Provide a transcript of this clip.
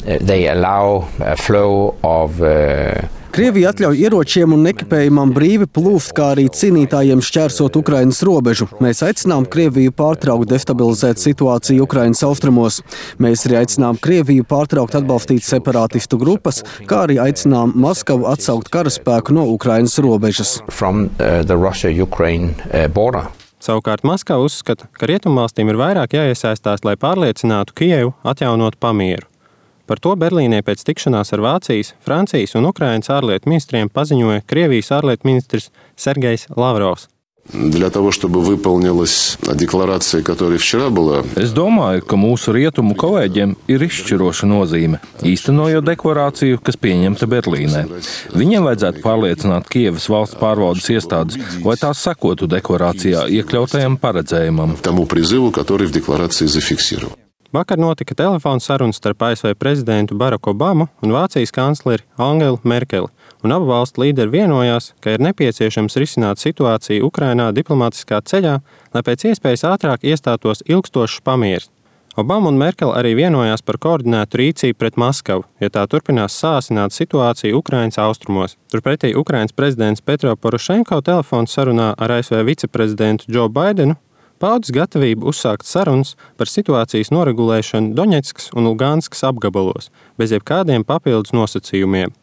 They allow a flow of Krievija atļauj ieročiem un ekipējumam brīvi plūst, kā arī cīnītājiem šķērsot Ukrainas robežu. Mēs aicinām Krieviju pārtraukt destabilizēt situāciju Ukrainas austrumos. Mēs arī aicinām Krieviju pārtraukt atbalstīt separātistu grupas, kā arī aicinām Maskavu atsaukt karaspēku no Ukrainas robežas. from the Russia-Ukraine border. Savukārt Maskava uzskata, ka rietumvalstīm ir vairāk jāiesaistās, lai pārliecinātu Kijevu atjaunot pamieru. Par to Berlīnē pēc tikšanās ar Vācijas, Francijas un Ukrainas ārlietu ministriem paziņoja Krievijas ārlietu ministrs Sergejs Lavrovs. Для того, чтобы выполнилась декларация, которая вчера была. Es domāju, ka mūsu rietumu kolēģiem ir izšķiroša nozīme, īstenojot deklarāciju, kas pieņemta Berlīnē. Viņiem vajadzētu pārliecināt Kijevas valsts pārvaldes iestādes, lai tās sekotu deklarācijā iekļautajam paredzējumam. Тому призыву, который в декларации зафиксирован. Vakar notika telefona sarunas starp ASV prezidentu Baraku Obamu un Vācijas kancleri Angelu Merkeli, un abu valstu līderi vienojās, ka ir nepieciešams risināt situāciju Ukrainā diplomātiskā ceļā, lai pēc iespējas ātrāk iestātos ilgstošs pamieris. Obama un Merkele arī vienojās par koordinētu rīcību pret Maskavu, ja tā turpinās sāsināt situāciju Ukrainas austrumos. Turpretī Ukrainas prezidents Petro Porošenko telefona sarunā ar ASV viceprezidentu Joe Bidenu paudis gatavību uzsākt sarunas par situācijas noregulēšanu Doņetskas un Luganskas apgabalos, bez jebkādiem papildus nosacījumiem.